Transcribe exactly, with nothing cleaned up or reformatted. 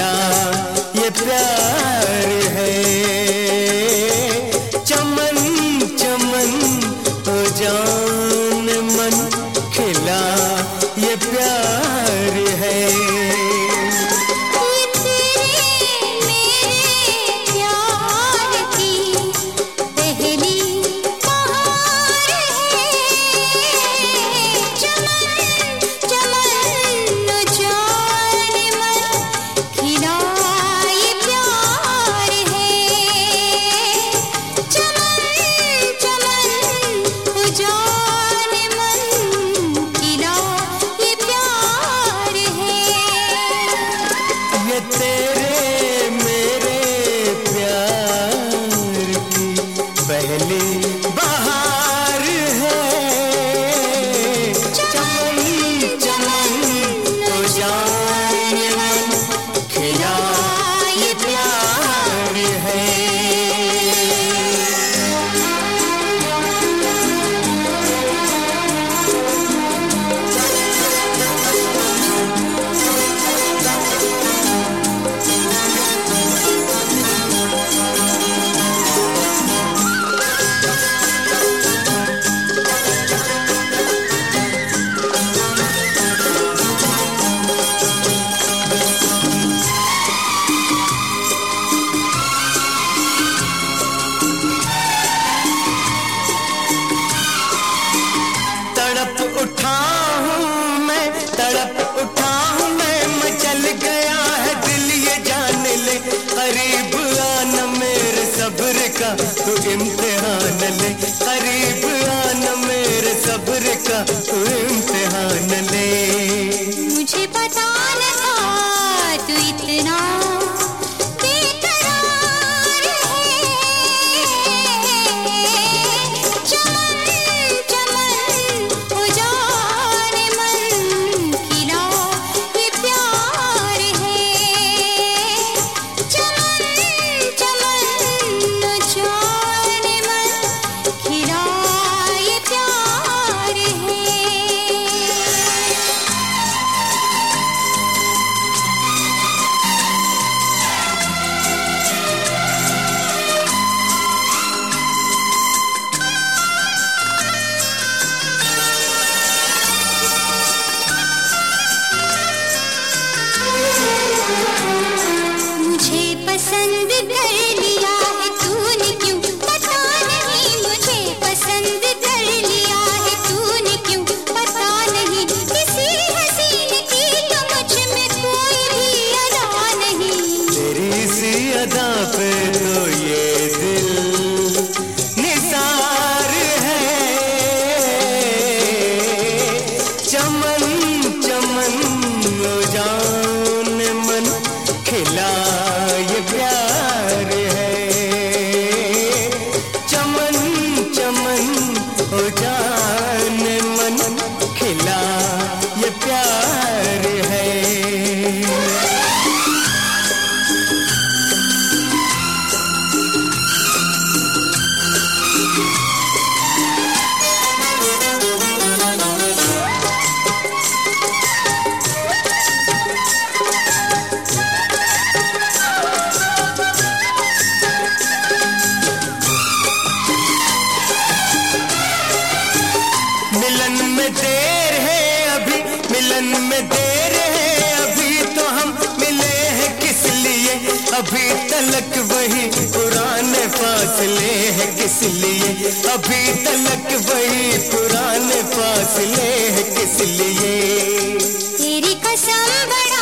खिला ये प्यार है। चमन चमन हो जान मन, खिला ये प्यार है। तेरे मेरे प्यार की पहली बहार है। चमन चमन हो जाए मन, खिला ये प्यार है। तड़प उठा हूँ मैं, तड़प उठा हूँ मैं, मचल गया है दिल ये जान ले। करीब आना मेरे सब्र का तू इम्तिहान ले, करीब आना मेरे सब्र का तू इम्तिहान ले। मुझे पता न था तू इतना पसंद कर लिया है तूने क्यों, पता नहीं। मुझे पसंद कर लिया है तूने क्यों, पता नहीं। किसी हसीन की तो मुझ में कोई भी अदा नहीं। तेरी सी अदा पे तो ये दिल निसार है। चमन चमन हो जान मन, खिला ये प्यार है। चमन चमन हो जान मन, खिला ये प्यार है। मिलन में देर है अभी, मिलन में देर है अभी, तो हम मिले हैं किस लिए। अभी तलक वही पुराने फासले हैं किस लिए, अभी तलक वही पुराने फासले हैं किस लिए। तेरी कसम बड़ा